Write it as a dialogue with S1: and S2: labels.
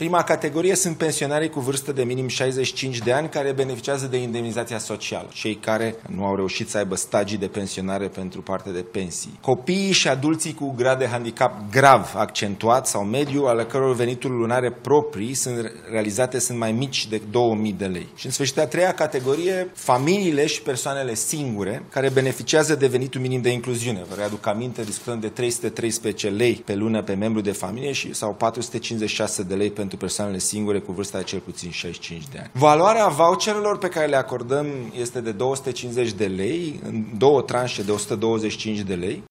S1: Prima categorie sunt pensionarii cu vârstă de minim 65 de ani care beneficiază de indemnizația socială, cei care nu au reușit să aibă stagii de pensionare pentru partea de pensii. Copiii și adulții cu grad de handicap grav accentuat sau mediu, ale căror venituri lunare proprii sunt mai mici de 2000 de lei. Și în sfârșit, a treia categorie, familiile și persoanele singure care beneficiază de venitul minim de incluziune. Vă readuc aminte, discutăm de 313 lei pe lună pe membru de familie sau 456 de lei pentru persoanele singure cu vârsta de cel puțin 65 de ani. Valoarea voucherelor pe care le acordăm este de 250 de lei, în două tranșe de 125 de lei.